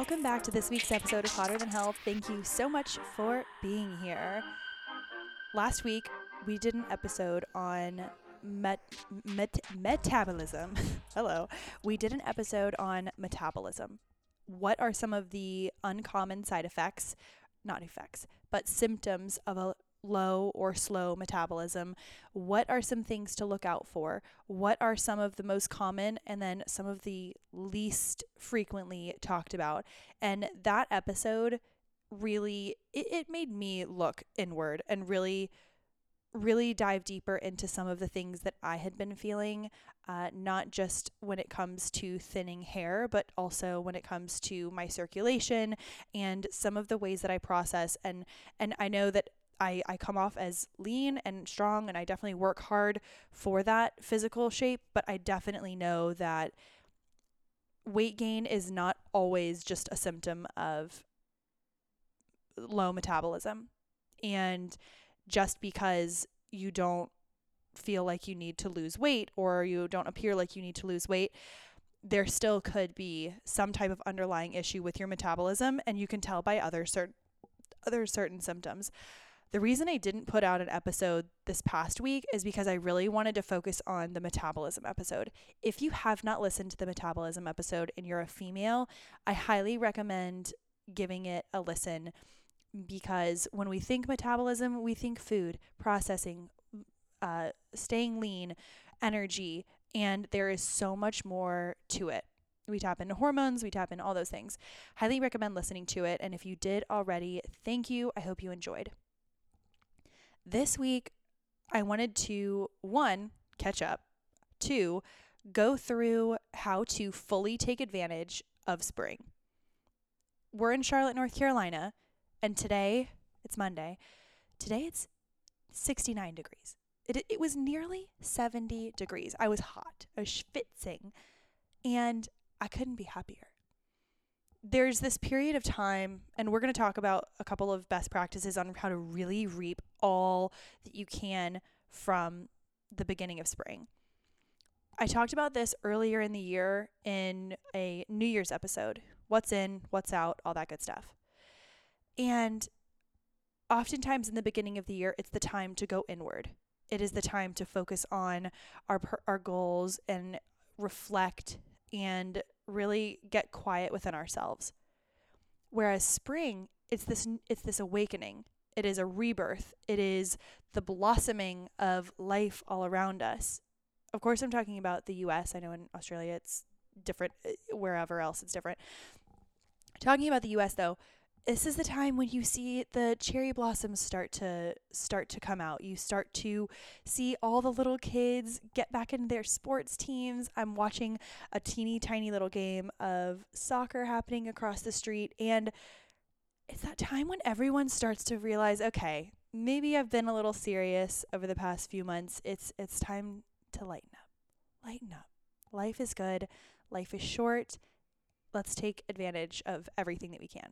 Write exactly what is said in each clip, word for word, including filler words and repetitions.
welcome back to this week's episode of Hotter Than Health. Thank you so much for being here. Last week, we did an episode on met, met, metabolism. Hello. We did an episode on metabolism. What are some of the uncommon side effects, not effects, but symptoms of a low or slow metabolism? What are some things to look out for? What are some of the most common and then some of the least frequently talked about? And that episode really, it, it made me look inward and really, really dive deeper into some of the things that I had been feeling, uh, not just when it comes to thinning hair, but also when it comes to my circulation and some of the ways that I process. And, and I know that I, I come off as lean and strong, and I definitely work hard for that physical shape, but I definitely know that weight gain is not always just a symptom of low metabolism. And just because you don't feel like you need to lose weight or you don't appear like you need to lose weight, there still could be some type of underlying issue with your metabolism, and you can tell by other certain other certain symptoms. The reason I didn't put out an episode this past week is because I really wanted to focus on the metabolism episode. If you have not listened to the metabolism episode and you're a female, I highly recommend giving it a listen, because when we think metabolism, we think food, processing, uh, staying lean, energy, and there is so much more to it. We tap into hormones, we tap into all those things. Highly recommend listening to it. And if you did already, thank you. I hope you enjoyed. This week, I wanted to, one, catch up, two, go through how to fully take advantage of spring. We're in Charlotte, North Carolina, and today, it's Monday, today it's sixty-nine degrees. It, it was nearly seventy degrees. I was hot. I was schwitzing, and I couldn't be happier. There's this period of time, and we're going to talk about a couple of best practices on how to really reap all that you can from the beginning of spring. I talked about this earlier in the year in a New Year's episode. What's in, what's out, all that good stuff. And oftentimes in the beginning of the year, it's the time to go inward. It is the time to focus on our our goals and reflect and really get quiet within ourselves. Whereas spring, it's this it's this awakening. It is a rebirth. It is the blossoming of life all around us. Of course, I'm talking about the U S. I know in Australia it's different. Wherever else it's different. Talking about the U S though, this is the time when you see the cherry blossoms start to start to come out. You start to see all the little kids get back into their sports teams. I'm watching a teeny tiny little game of soccer happening across the street, and it's that time when everyone starts to realize, okay, maybe I've been a little serious over the past few months. It's it's time to lighten up. Lighten up. Life is good. Life is short. Let's take advantage of everything that we can.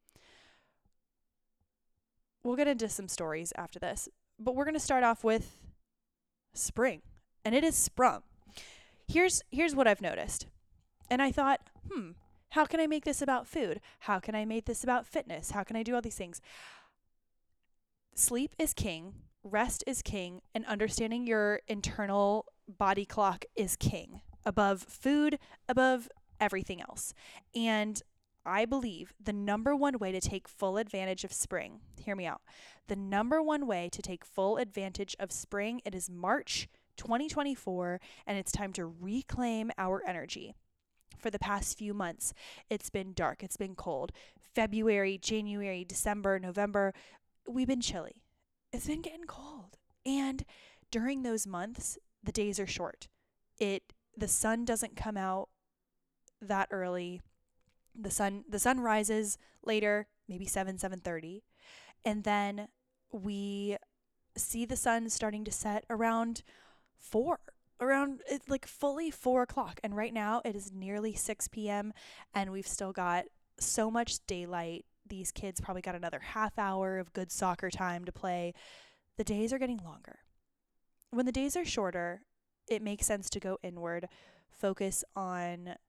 We'll get into some stories after this, but we're going to start off with spring, and it is sprung. Here's here's what I've noticed. And I thought, hmm, how can I make this about food? How can I make this about fitness? How can I do all these things? Sleep is king, rest is king, and understanding your internal body clock is king, above food, above everything else. And I believe the number one way to take full advantage of spring, hear me out, the number one way to take full advantage of spring, it is March twenty twenty-four, and it's time to reclaim our energy. For the past few months, it's been dark, it's been cold. February, January, December, November, we've been chilly. It's been getting cold. And during those months, the days are short. It the sun doesn't come out that early. The sun the sun rises later, maybe seven, seven thirty. And then we see the sun starting to set around four, around it's like fully four o'clock. And right now it is nearly six p.m. and we've still got so much daylight. These kids probably got another half hour of good soccer time to play. The days are getting longer. When the days are shorter, it makes sense to go inward, focus on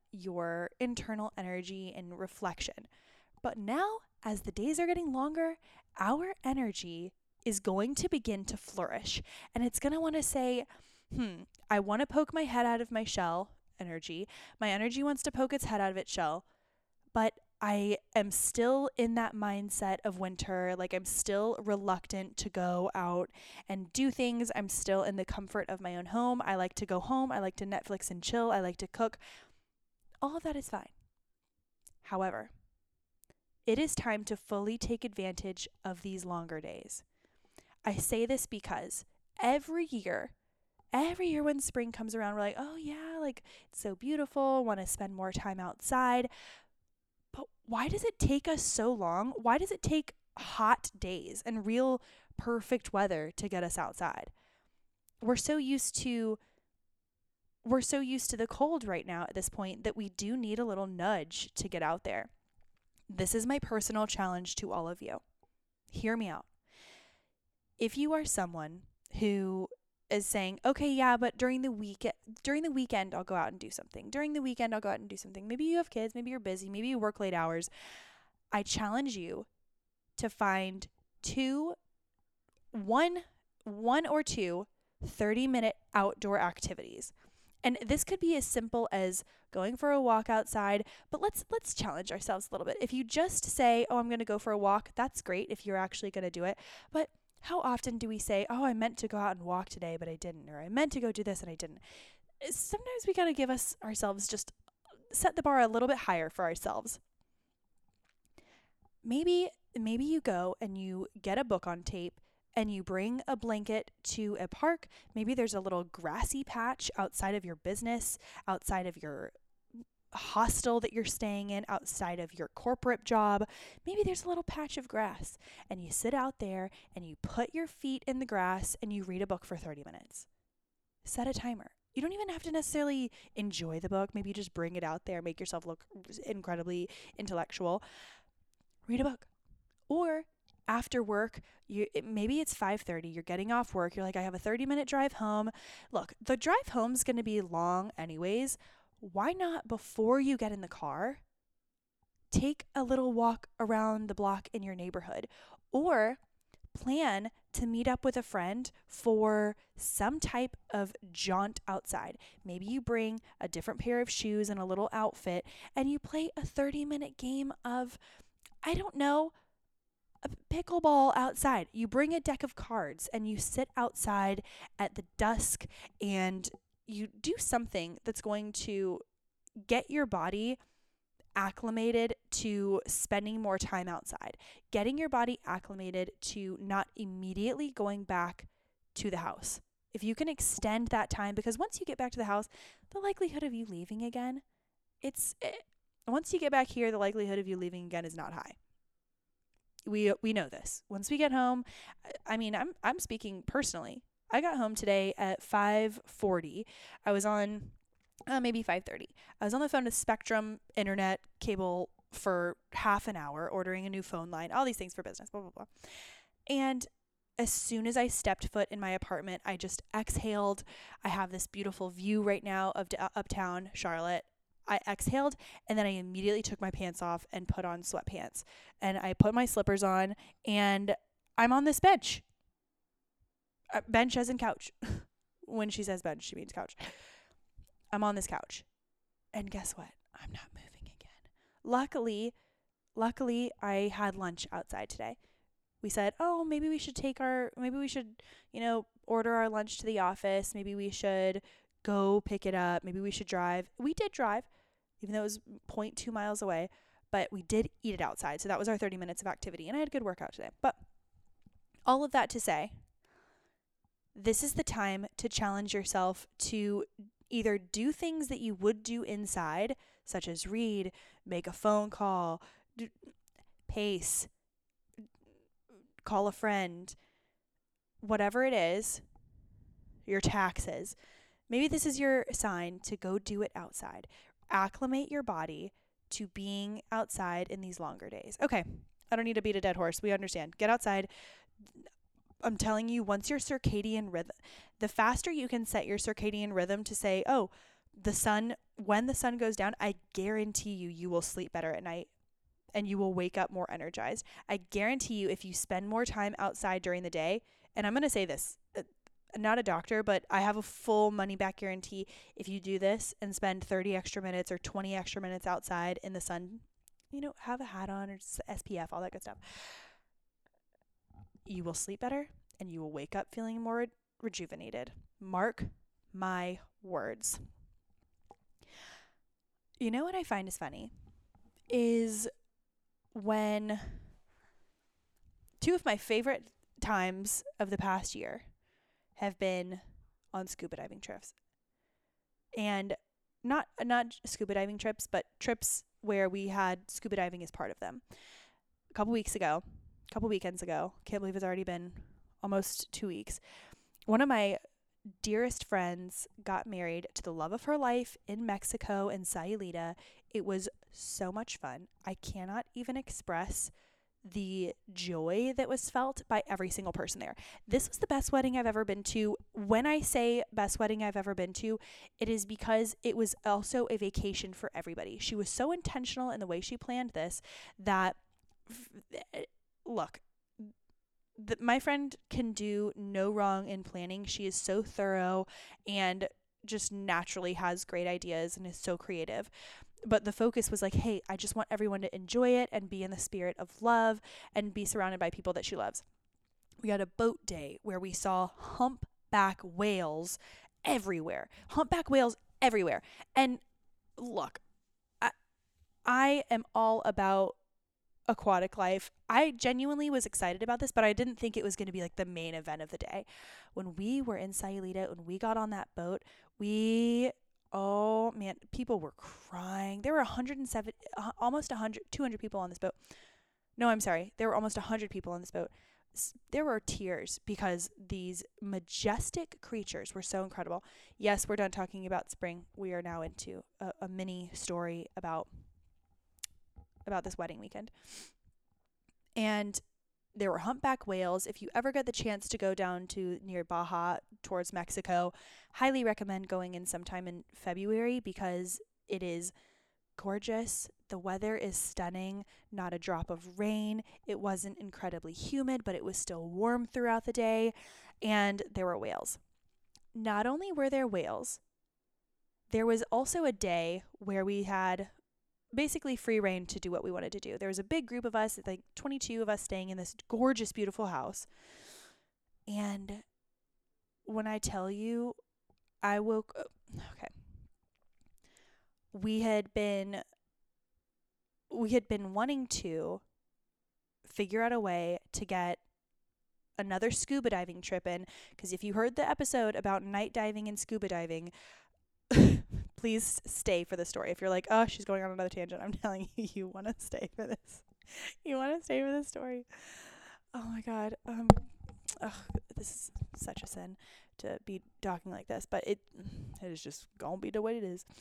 your internal energy and reflection. But now, as the days are getting longer, our energy is going to begin to flourish. And it's going to want to say, hmm, I want to poke my head out of my shell, energy. My energy wants to poke its head out of its shell, but I am still in that mindset of winter. Like, I'm still reluctant to go out and do things. I'm still in the comfort of my own home. I like to go home. I like to Netflix and chill. I like to cook. All of that is fine. However, it is time to fully take advantage of these longer days. I say this because every year, every year when spring comes around, we're like, oh yeah, like it's so beautiful, want to spend more time outside. But why does it take us so long? Why does it take hot days and real perfect weather to get us outside? We're so used to we're so used to the cold right now at this point that we do need a little nudge to get out there. This is my personal challenge to all of you. Hear me out. If you are someone who is saying, okay, yeah, but during the week, during the weekend, I'll go out and do something. During the weekend, I'll go out and do something. Maybe you have kids, maybe you're busy, maybe you work late hours. I challenge you to find two, one, one or two thirty-minute outdoor activities. And this could be as simple as going for a walk outside, but let's let's challenge ourselves a little bit. If you just say, oh, I'm going to go for a walk, that's great if you're actually going to do it. But how often do we say, oh, I meant to go out and walk today, but I didn't, or I meant to go do this and I didn't? Sometimes we got to give us ourselves, just set the bar a little bit higher for ourselves. Maybe, maybe you go and you get a book on tape and you bring a blanket to a park. Maybe there's a little grassy patch outside of your business, outside of your hostel that you're staying in, outside of your corporate job. Maybe there's a little patch of grass and you sit out there and you put your feet in the grass and you read a book for thirty minutes. Set a timer. You don't even have to necessarily enjoy the book. Maybe you just bring it out there, make yourself look incredibly intellectual. Read a book. Or after work, you it, maybe it's five thirty, you're getting off work, you're like, I have a thirty minute drive home. Look, the drive home is going to be long anyways. Why not, before you get in the car, take a little walk around the block in your neighborhood, or plan to meet up with a friend for some type of jaunt outside. Maybe you bring a different pair of shoes and a little outfit and you play a thirty minute game of, I don't know, a pickleball outside. You bring a deck of cards and you sit outside at the dusk and you do something that's going to get your body acclimated to spending more time outside, getting your body acclimated to not immediately going back to the house. If you can extend that time, because once you get back to the house, the likelihood of you leaving again, it's it, once you get back here, the likelihood of you leaving again is not high. We we know this. Once we get home, I mean, I'm I'm speaking personally. I got home today at five forty. I was on, uh, maybe five thirty. I was on the phone with Spectrum Internet Cable for half an hour, ordering a new phone line, all these things for business, blah, blah, blah. And as soon as I stepped foot in my apartment, I just exhaled. I have this beautiful view right now of d- uptown Charlotte. I exhaled, and then I immediately took my pants off and put on sweatpants. And I put my slippers on, and I'm on this bench. Uh, bench as in couch. When she says bench, she means couch. I'm on this couch. And guess what? I'm not moving again. Luckily, luckily, I had lunch outside today. We said, oh, maybe we should take our, maybe we should, you know, order our lunch to the office. Maybe we should go pick it up. Maybe we should drive. We did drive, even though it was zero point two miles away, but we did eat it outside. So that was our thirty minutes of activity. And I had a good workout today. But all of that to say, this is the time to challenge yourself to either do things that you would do inside, such as read, make a phone call, do, pace, call a friend, whatever it is, your taxes. Maybe this is your sign to go do it outside. Acclimate your body to being outside in these longer days. Okay, I don't need to beat a dead horse. We understand. Get outside. I'm telling you, once your circadian rhythm, the faster you can set your circadian rhythm to say, oh, The sun, when the sun goes down, I guarantee you, you will sleep better at night and you will wake up more energized. I guarantee you, if you spend more time outside during the day, and I'm going to say this, uh, not a doctor, but I have a full money back guarantee. If you do this and spend thirty extra minutes or twenty extra minutes outside in the sun, you know, have a hat on or S P F, all that good stuff, you will sleep better and you will wake up feeling more rejuvenated. Mark my words. You know what I find is funny is when two of my favorite times of the past year have been on scuba diving trips. And not not scuba diving trips, but trips where we had scuba diving as part of them. A couple weeks ago, a couple weekends ago, can't believe it's already been almost two weeks. One of my dearest friends got married to the love of her life in Mexico, in Sayulita. It was so much fun. I cannot even express the joy that was felt by every single person there. This was the best wedding I've ever been to. When I say best wedding I've ever been to, it is because it was also a vacation for everybody. She was so intentional in the way she planned this that, look, the, my friend can do no wrong in planning. She is so thorough and just naturally has great ideas and is so creative. But the focus was like, hey, I just want everyone to enjoy it and be in the spirit of love and be surrounded by people that she loves. We had a boat day where we saw humpback whales everywhere. Humpback whales everywhere. And look, I, I am all about aquatic life. I genuinely was excited about this, but I didn't think it was going to be like the main event of the day. When we were in Sayulita, when we got on that boat, we... Oh man, people were crying. There were one hundred seven, uh, almost one hundred, two hundred people on this boat. No, I'm sorry. There were almost one hundred people on this boat. S- there were tears because these majestic creatures were so incredible. Yes, we're done talking about spring. We are now into a, a mini story about about this wedding weekend. And there were humpback whales. If you ever get the chance to go down to near Baja towards Mexico, highly recommend going in sometime in February because it is gorgeous. The weather is stunning. Not a drop of rain. It wasn't incredibly humid, but it was still warm throughout the day. And there were whales. Not only were there whales, there was also a day where we had basically free reign to do what we wanted to do. There was a big group of us, like twenty-two of us, staying in this gorgeous, beautiful house. And when I tell you, I woke up, okay. We had been, we had been wanting to figure out a way to get another scuba diving trip in, because if you heard the episode about night diving and scuba diving, please stay for the story. If you're like, oh, she's going on another tangent, I'm telling you, you want to stay for this. You want to stay for this story. Oh my God. Um, ugh, this is such a sin to be talking like this, but it, it is just gonna be the way it is.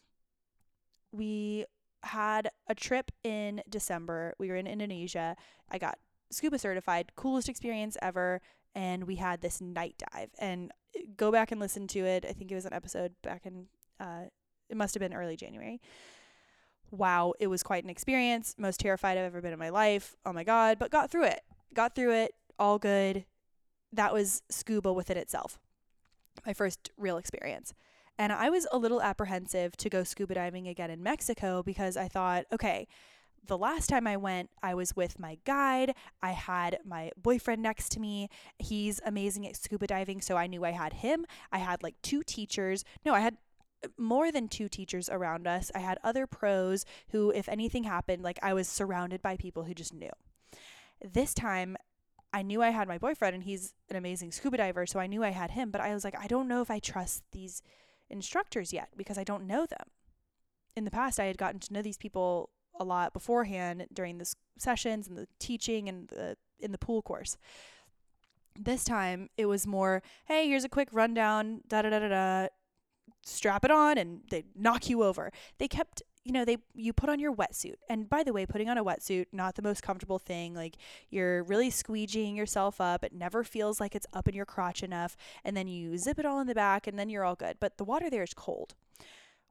We had a trip in December. We were in Indonesia. I got scuba certified, coolest experience ever. And we had this night dive, and go back and listen to it. I think it was an episode back in, uh, it must have been early January. Wow, it was quite an experience. Most terrified I've ever been in my life. Oh my God, but got through it. Got through it. All good. That was scuba within itself. My first real experience. And I was a little apprehensive to go scuba diving again in Mexico because I thought, okay, the last time I went, I was with my guide. I had my boyfriend next to me. He's amazing at scuba diving, so I knew I had him. I had like two teachers. No, I had more than two teachers around us. I had other pros who, if anything happened, like I was surrounded by people who just knew. This time, I knew I had my boyfriend, and he's an amazing scuba diver, so I knew I had him, but I was like, I don't know if I trust these instructors yet because I don't know them. In the past, I had gotten to know these people a lot beforehand during the sessions and the teaching and the in the pool course. This time it was more, hey, here's a quick rundown, da da da da da, strap it on, and they knock you over. They kept, you know, they you put on your wetsuit. And by the way, putting on a wetsuit, not the most comfortable thing. Like, you're really squeegeeing yourself up. It never feels like it's up in your crotch enough. And then you zip it all in the back, and then you're all good. But the water there is cold.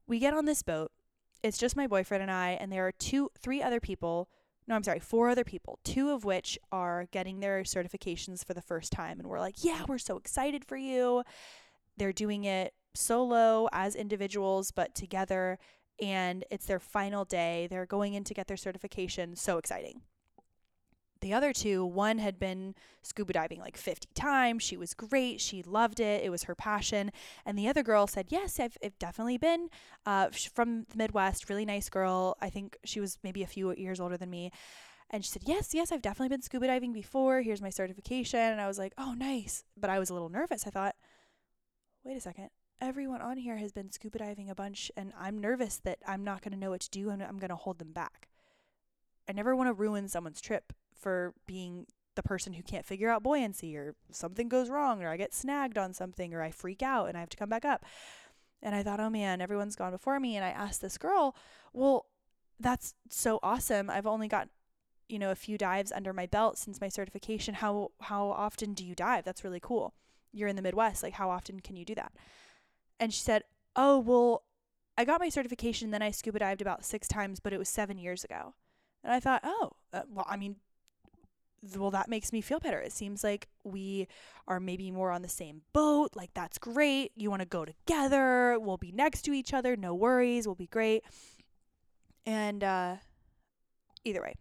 We get on this boat. It's just my boyfriend and I, and there are two, three other people. No, I'm sorry, four other people, two of which are getting their certifications for the first time. And we're like, yeah, we're so excited for you. They're doing it solo as individuals, but together. And it's their final day. They're going in to get their certification. So exciting. The other two, one had been scuba diving like fifty times. She was great. She loved it. It was her passion. And the other girl said, yes, I've, I've definitely been uh, from the Midwest. Really nice girl. I think she was maybe a few years older than me. And she said, yes, yes, I've definitely been scuba diving before. Here's my certification. And I was like, oh, nice. But I was a little nervous. I thought, wait a second. Everyone on here has been scuba diving a bunch, and I'm nervous that I'm not going to know what to do, and I'm going to hold them back. I never want to ruin someone's trip for being the person who can't figure out buoyancy, or something goes wrong, or I get snagged on something, or I freak out and I have to come back up. And I thought, oh man, everyone's gone before me. And I asked this girl, well, that's so awesome. I've only got, you know, a few dives under my belt since my certification. How, how often do you dive? That's really cool. You're in the Midwest. Like, how often can you do that? And she said, oh, well, I got my certification, then I scuba dived about six times, but it was seven years ago. And I thought, oh, uh, well, I mean, well, that makes me feel better. It seems like we are maybe more on the same boat. Like, that's great. You want to go together. We'll be next to each other. No worries. We'll be great. And uh, either way,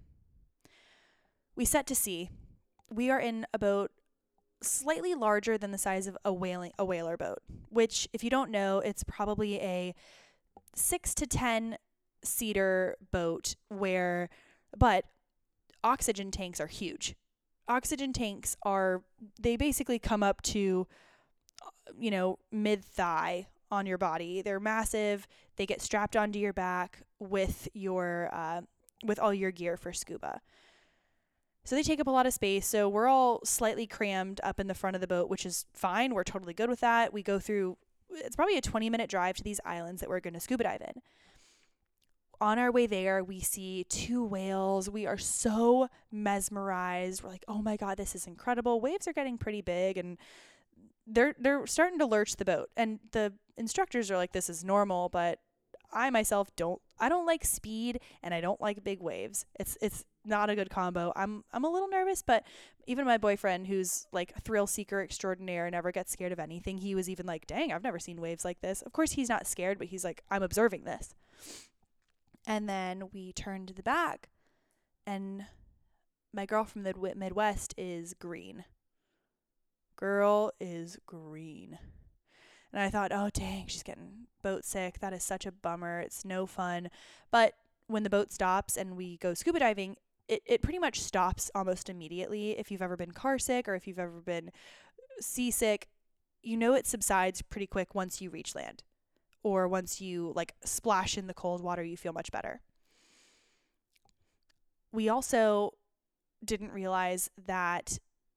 we set to sea. We are in a boat slightly larger than the size of a whaling, a whaler boat, which, if you don't know, it's probably a six to ten seater boat where, but oxygen tanks are huge. Oxygen tanks are, they basically come up to, you know, mid-thigh on your body. They're massive. They get strapped onto your back with your, uh, with all your gear for scuba. So they take up a lot of space. So we're all slightly crammed up in the front of the boat, which is fine. We're totally good with that. We go through, it's probably a twenty minute drive to these islands that we're going to scuba dive in. On our way there, we see two whales. We are so mesmerized. We're like, oh my God, this is incredible. Waves are getting pretty big, and they're they're starting to lurch the boat. And the instructors are like, this is normal, but I myself don't, I don't like speed, and I don't like big waves. It's it's not a good combo. I'm I'm a little nervous, but even my boyfriend, who's like a thrill seeker extraordinaire, never gets scared of anything, he was even like, dang, I've never seen waves like this. Of course, he's not scared, but he's like, I'm observing this. And then we turn to the back, and my girl from the Midwest is green. Girl is green. And I thought, oh, dang, she's getting boat sick. That is such a bummer. It's no fun. But when the boat stops and we go scuba diving, it, it pretty much stops almost immediately. If you've ever been car sick or if you've ever been seasick, you know it subsides pretty quick once you reach land. Or once you like splash in the cold water, you feel much better. We also didn't realize that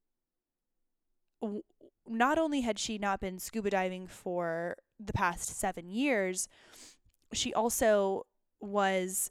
w- not only had she not been scuba diving for the past seven years, she also was,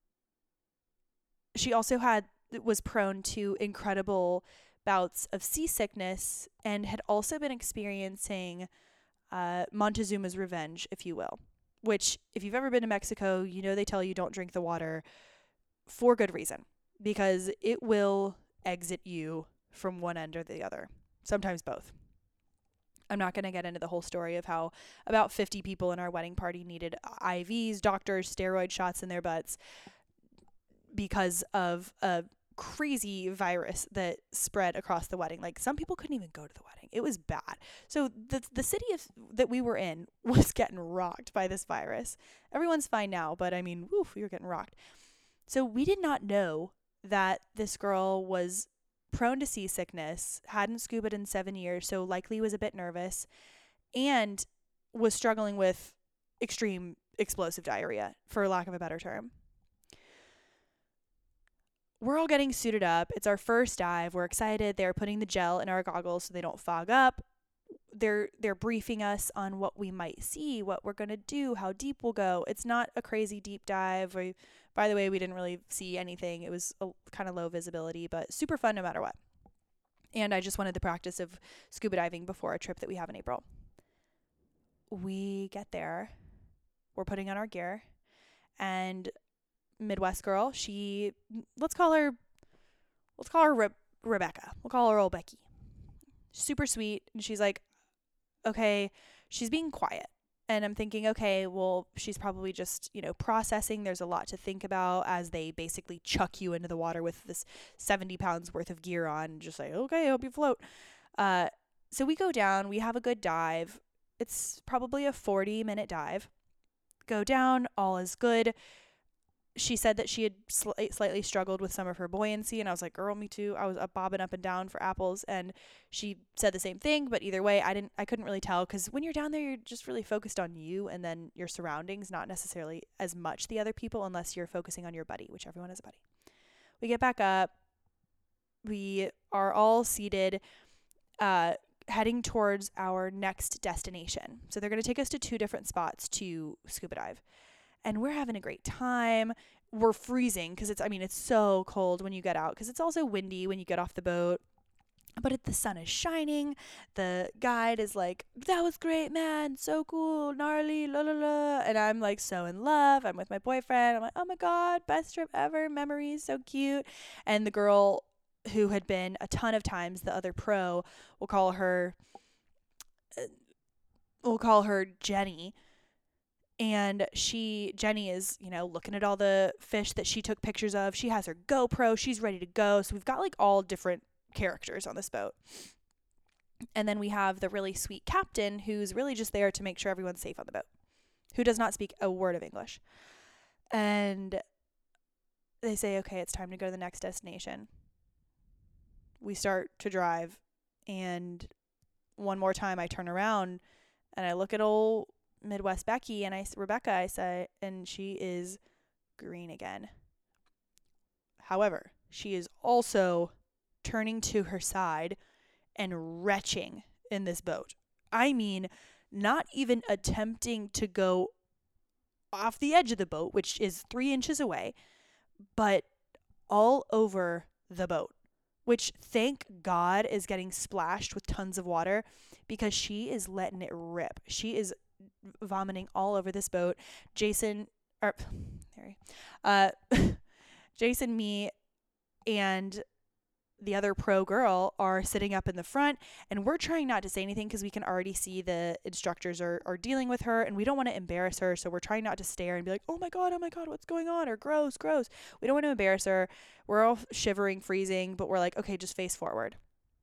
she also had, was prone to incredible bouts of seasickness and had also been experiencing Uh, Montezuma's revenge, if you will, which if you've ever been to Mexico, you know they tell you don't drink the water for good reason, because it will exit you from one end or the other, sometimes both. I'm not going to get into the whole story of how about fifty people in our wedding party needed I Vs, doctors, steroid shots in their butts because of a crazy virus that spread across the wedding. Like, some people couldn't even go to the wedding. It was bad. So the the city of, that we were in was getting rocked by this virus. Everyone's fine now, but I mean, woof, we were getting rocked. So we did not know that this girl was prone to seasickness, hadn't scubaed in seven years, so likely was a bit nervous, and was struggling with extreme explosive diarrhea, for lack of a better term. We're all getting suited up. It's our first dive. We're excited. They're putting the gel in our goggles so they don't fog up. They're they're briefing us on what we might see, what we're going to do, how deep we'll go. It's not a crazy deep dive. We, by the way, we didn't really see anything. It was a, kind of low visibility, but super fun no matter what. And I just wanted the practice of scuba diving before a trip that we have in April. We get there. we're putting on our gear, and Midwest girl, she, let's call her, let's call her Re- Rebecca. We'll call her old Becky. Super sweet. And she's like, okay, she's being quiet. And I'm thinking, okay, well, she's probably just, you know, processing. There's a lot to think about as they basically chuck you into the water with this seventy pounds worth of gear on. Just like, okay, I hope you float. Uh, so we go down. We have a good dive. It's probably a forty minute dive. Go down. All is good. She said that she had sl- slightly struggled with some of her buoyancy, and I was like, girl, me too. I was up bobbing up and down for apples, and she said the same thing, but either way, I didn't, I couldn't really tell, because when you're down there, you're just really focused on you and then your surroundings, not necessarily as much the other people, unless you're focusing on your buddy, which everyone has a buddy. We get back up. We are all seated, uh, heading towards our next destination. So they're going to take us to two different spots to scuba dive. And we're having a great time. We're freezing because it's, I mean, it's so cold when you get out, because it's also windy when you get off the boat. But it, the sun is shining. The guide is like, that was great, man. So cool. Gnarly. La la la. And I'm like so in love. I'm with my boyfriend. I'm like, oh my God, best trip ever. Memories. So cute. And the girl who had been a ton of times, the other pro, we'll call her, uh, we'll call her Jenny. And she, Jenny is, you know, looking at all the fish that she took pictures of. She has her GoPro. She's ready to go. So we've got like all different characters on this boat. And then we have the really sweet captain, who's really just there to make sure everyone's safe on the boat, who does not speak a word of English. And they say, okay, it's time to go to the next destination. We start to drive. And one more time I turn around and I look at old Midwest Becky and I Rebecca I say, and she is green again. However, she is also turning to her side and retching in this boat. I mean, not even attempting to go off the edge of the boat, which is three inches away, but all over the boat, which, thank God, is getting splashed with tons of water, because she is letting it rip. She is vomiting all over this boat. Jason, or sorry, uh, Jason, me, and the other pro girl are sitting up in the front, and we're trying not to say anything because we can already see the instructors are, are dealing with her, and we don't want to embarrass her, so we're trying not to stare and be like, oh my God, oh my God, what's going on, or gross, gross. We don't want to embarrass her. We're all shivering, freezing, but we're like, okay, just face forward.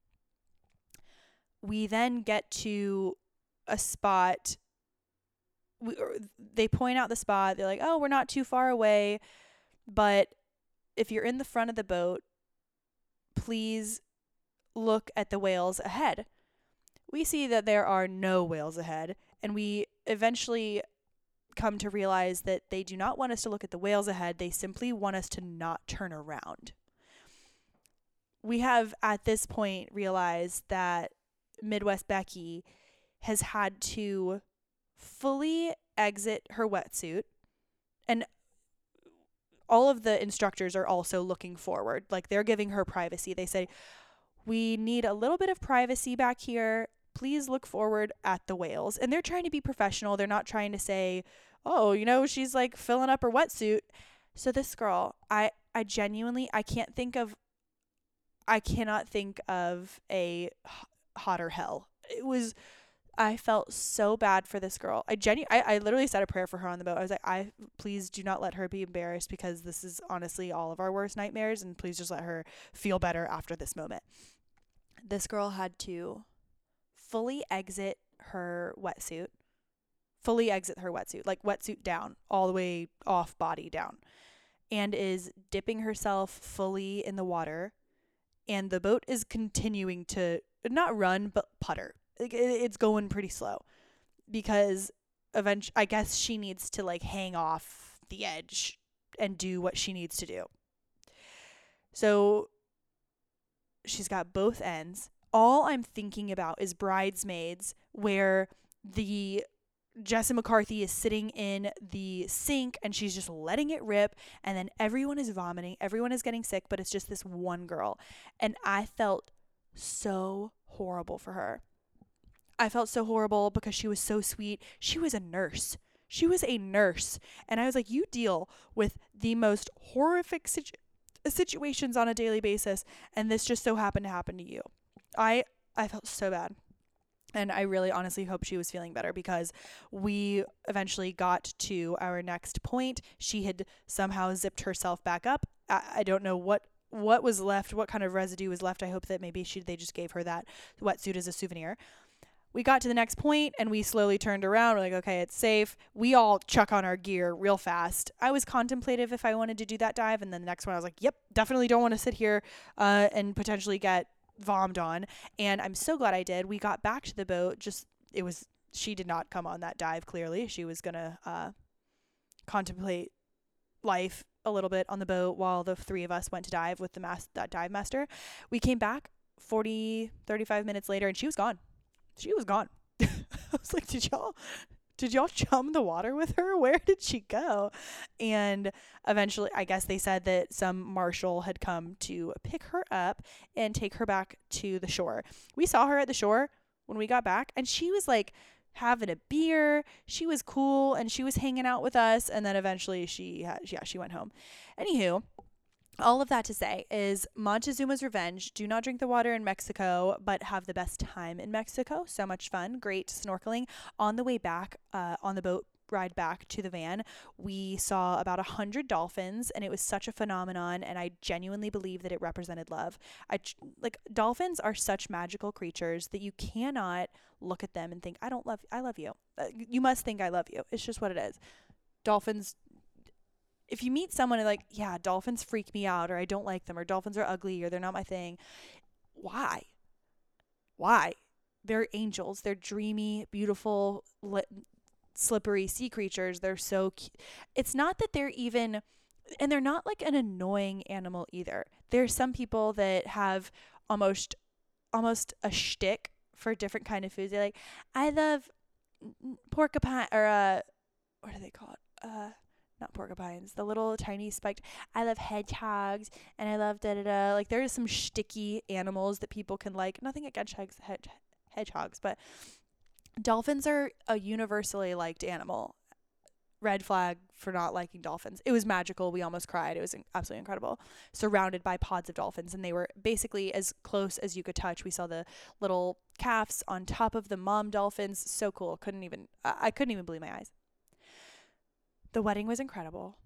We then get to a spot. We, they point out the spot. They're like, oh, we're not too far away, but if you're in the front of the boat, please look at the whales ahead. We see that there are no whales ahead, and we eventually come to realize that they do not want us to look at the whales ahead. They simply want us to not turn around. We have at this point realized that Midwest Becky has had to fully exit her wetsuit, and all of the instructors are also looking forward. Like, they're giving her privacy. They say, we need a little bit of privacy back here. Please look forward at the whales. And they're trying to be professional. They're not trying to say, oh, you know, she's like filling up her wetsuit. So this girl, I, I genuinely, I can't think of, I cannot think of a hotter hell. It was, I felt so bad for this girl. I genu- I, I literally said a prayer for her on the boat. I was like, I please do not let her be embarrassed, because this is honestly all of our worst nightmares, and please just let her feel better after this moment. This girl had to fully exit her wetsuit, fully exit her wetsuit, like wetsuit down, all the way off body down, and is dipping herself fully in the water, and the boat is continuing to not run, but putter. It's going pretty slow, because eventually, I guess she needs to like hang off the edge and do what she needs to do. So she's got both ends. All I'm thinking about is Bridesmaids, where the Jessa McCarthy is sitting in the sink and she's just letting it rip, and then everyone is vomiting, everyone is getting sick, but it's just this one girl. And I felt so horrible for her. I felt so horrible because she was so sweet. She was a nurse. She was a nurse. And I was like, you deal with the most horrific situ- situations on a daily basis, and this just so happened to happen to you. I I felt so bad. And I really honestly hope she was feeling better, because we eventually got to our next point. She had somehow zipped herself back up. I, I don't know what what was left, what kind of residue was left. I hope that maybe she they just gave her that wetsuit as a souvenir. We got to the next point and we slowly turned around. We're like, okay, it's safe. We all chuck on our gear real fast. I was contemplative if I wanted to do that dive. And then the next one, I was like, yep, definitely don't want to sit here uh, and potentially get vommed on. And I'm so glad I did. We got back to the boat. Just, it was, she did not come on that dive, clearly. She was going to uh, contemplate life a little bit on the boat while the three of us went to dive with the mas- that dive master. We came back forty, thirty-five minutes later and she was gone. She was gone. I was like, did y'all, did y'all chum the water with her? Where did she go? And eventually, I guess they said that some marshal had come to pick her up and take her back to the shore. We saw her at the shore when we got back, and she was like having a beer. She was cool, and she was hanging out with us. And then eventually she had, yeah, she went home. Anywho, all of that to say is Montezuma's Revenge. Do not drink the water in Mexico, but have the best time in Mexico. So much fun. Great snorkeling. On the way back, uh, on the boat ride back to the van, we saw about a hundred dolphins, and it was such a phenomenon. And I genuinely believe that it represented love. I like dolphins are such magical creatures that you cannot look at them and think, I don't love, I love you. Uh, you must think I love you. It's just what it is. Dolphins. If you meet someone and like, yeah, dolphins freak me out, or I don't like them, or dolphins are ugly, or they're not my thing. Why? Why? They're angels. They're dreamy, beautiful, li- slippery sea creatures. They're so cute. It's not that they're even, and they're not like an annoying animal either. There's some people that have almost, almost a shtick for different kind of foods. They're like, I love porcupine, or uh, what do they call it? Uh, Not porcupines, the little tiny spiked. I love hedgehogs, and I love da da da. Like, there are some shticky animals that people can like. Nothing against hedge, hedge, hedgehogs, but dolphins are a universally liked animal. Red flag for not liking dolphins. It was magical. We almost cried. It was absolutely incredible. Surrounded by pods of dolphins, and they were basically as close as you could touch. We saw the little calves on top of the mom dolphins. So cool. Couldn't even. I couldn't even believe my eyes. The wedding was incredible.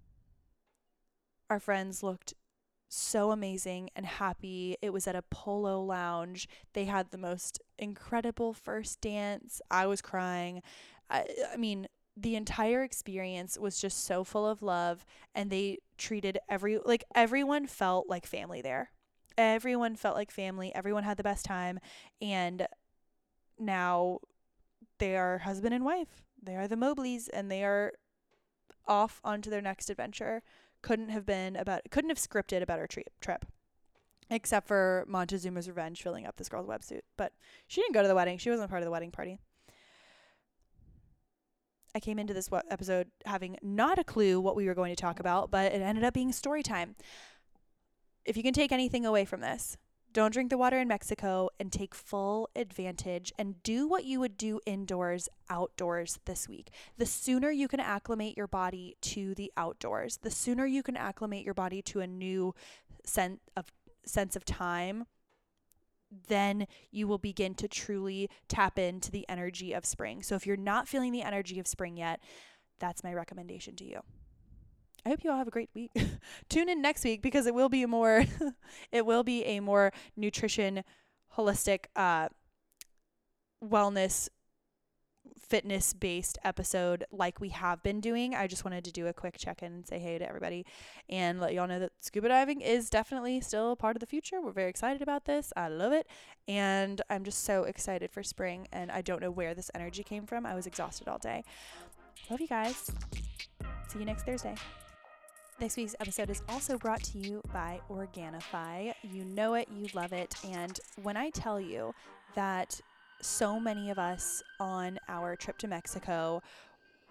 Our friends looked so amazing and happy. It was at a polo lounge. They had the most incredible first dance. I was crying. I, I mean, the entire experience was just so full of love, and they treated every, like everyone felt like family there. Everyone felt like family. Everyone had the best time. And now they are husband and wife. They are the Mobleys, and they are off onto their next adventure. Couldn't have been about, couldn't have scripted a better tri- trip, except for Montezuma's Revenge filling up this girl's wetsuit. But she didn't go to the wedding. She wasn't part of the wedding party. I came into this w- episode having not a clue what we were going to talk about, but it ended up being story time. If you can take anything away from this, don't drink the water in Mexico, and take full advantage and do what you would do indoors, outdoors this week. The sooner you can acclimate your body to the outdoors, the sooner you can acclimate your body to a new sense of sense of time, then you will begin to truly tap into the energy of spring. So if you're not feeling the energy of spring yet, that's my recommendation to you. I hope you all have a great week. Tune in next week, because it will be a more, it will be a more nutrition, holistic, uh, wellness, fitness-based episode like we have been doing. I just wanted to do a quick check-in and say hey to everybody and let y'all know that scuba diving is definitely still a part of the future. We're very excited about this. I love it. And I'm just so excited for spring, and I don't know where this energy came from. I was exhausted all day. Love you guys. See you next Thursday. Next week's episode is also brought to you by Organifi. You know it, you love it. And when I tell you that so many of us on our trip to Mexico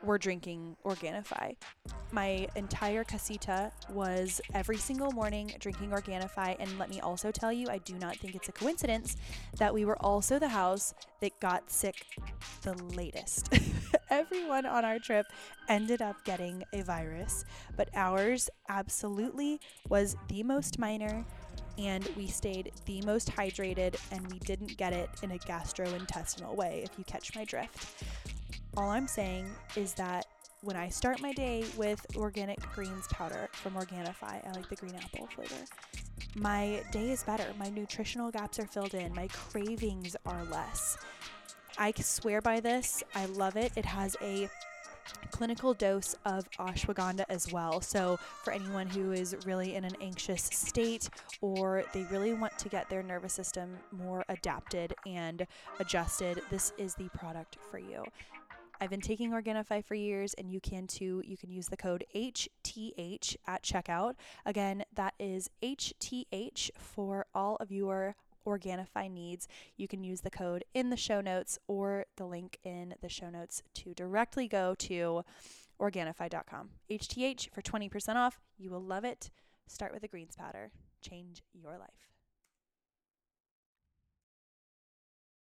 were drinking Organifi. My entire casita was every single morning drinking Organifi. And let me also tell you, I do not think it's a coincidence that we were also the house that got sick the latest. Everyone on our trip ended up getting a virus, but ours absolutely was the most minor, and we stayed the most hydrated, and we didn't get it in a gastrointestinal way, if you catch my drift. All I'm saying is that when I start my day with organic greens powder from Organifi, I like the green apple flavor, my day is better. My nutritional gaps are filled in. My cravings are less. I swear by this. I love it. It has a clinical dose of ashwagandha as well. So for anyone who is really in an anxious state, or they really want to get their nervous system more adapted and adjusted, this is the product for you. I've been taking Organifi for years, and you can too. You can use the code H T H at checkout. Again, that is H T H for all of your Organifi needs. You can use the code in the show notes or the link in the show notes to directly go to Organifi dot com. H T H for twenty percent off. You will love it. Start with a greens powder. Change your life.